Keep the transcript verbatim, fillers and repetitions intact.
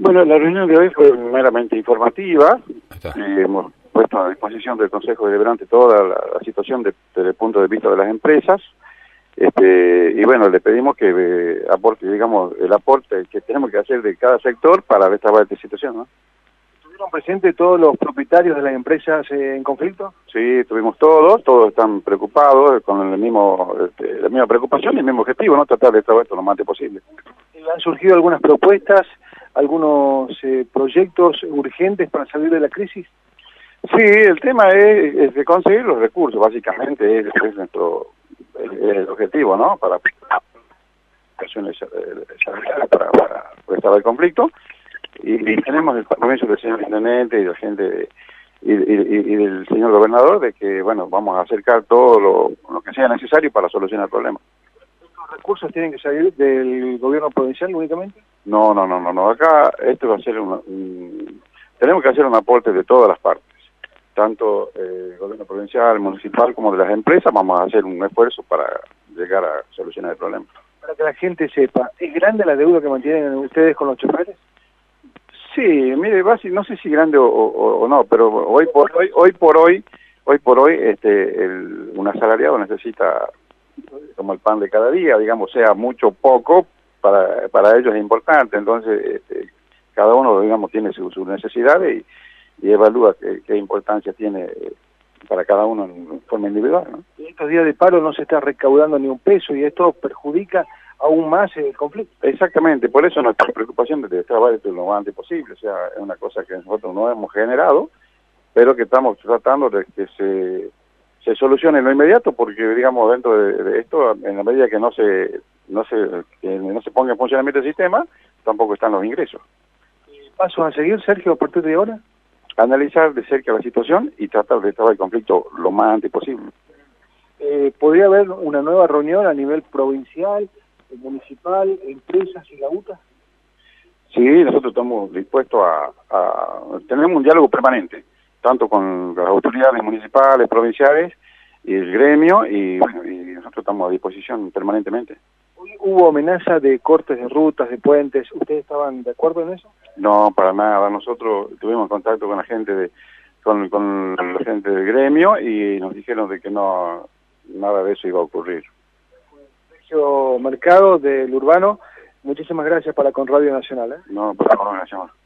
Bueno, la reunión de hoy fue meramente informativa. Eh, hemos puesto a disposición del Consejo Deliberante toda la, la situación de, desde el punto de vista de las empresas. Este, y bueno, le pedimos que eh, aporte, digamos, el aporte que tenemos que hacer de cada sector para destrabar esta situación, ¿no? ¿Estuvieron presentes todos los propietarios de las empresas eh, en conflicto? Sí, tuvimos todos, todos están preocupados, con el mismo, este, la misma preocupación y el mismo objetivo, ¿no? Tratar de destrabar esto lo más antes posible. ¿Han surgido algunas propuestas, algunos eh, proyectos urgentes para salir de la crisis? Sí, el tema es, es de conseguir los recursos, básicamente, es, es nuestro es el objetivo, ¿no? Para para, para restaurar el conflicto. Y, y tenemos el compromiso del señor intendente y de la gente de, y, y, y del señor gobernador de que, bueno, vamos a acercar todo lo, lo que sea necesario para solucionar el problema. ¿Los recursos tienen que salir del gobierno provincial únicamente? No, no, no, no, no. Acá esto va a ser una, un, tenemos que hacer un aporte de todas las partes, tanto el eh, gobierno provincial, municipal, como de las empresas. Vamos a hacer un esfuerzo para llegar a solucionar el problema. Para que la gente sepa, ¿es grande la deuda que mantienen ustedes con los choferes? Sí, mire, no sé si grande o, o, o no, pero hoy por hoy, hoy por hoy, hoy por hoy, este, el, un asalariado necesita como el pan de cada día, digamos, sea mucho o poco, para para ellos es importante. Entonces, este, cada uno, digamos, tiene sus su necesidades y, y evalúa qué, qué importancia tiene para cada uno en forma individual, ¿no? En estos días de paro no se está recaudando ni un peso y esto perjudica aún más el conflicto. Exactamente, por eso nuestra preocupación de trabajar esto lo más antes posible. O sea, es una cosa que nosotros no hemos generado, pero que estamos tratando de que se, se solucione en lo inmediato, porque, digamos, dentro de, de esto, en la medida que no se no se que no se ponga en funcionamiento el sistema, tampoco están los ingresos. ¿Pasos a seguir, Sergio, a partir de ahora? Analizar de cerca la situación y tratar de tratar el conflicto lo más antes posible. Eh, ¿Podría haber una nueva reunión a nivel provincial, municipal, empresas y la U T A? Sí, nosotros estamos dispuestos a, a... Tenemos un diálogo permanente, tanto con las autoridades municipales, provinciales y el gremio, y bueno, y nosotros estamos a disposición permanentemente. ¿Hoy hubo amenaza de cortes de rutas, de puentes? ¿Ustedes estaban de acuerdo en eso? No, para nada. Nosotros tuvimos contacto con la gente de con, con la gente del gremio y nos dijeron de que no nada de eso iba a ocurrir. Sergio Mercado, del Urbano, muchísimas gracias para con Radio Nacional, ¿eh? No, por favor, gracias.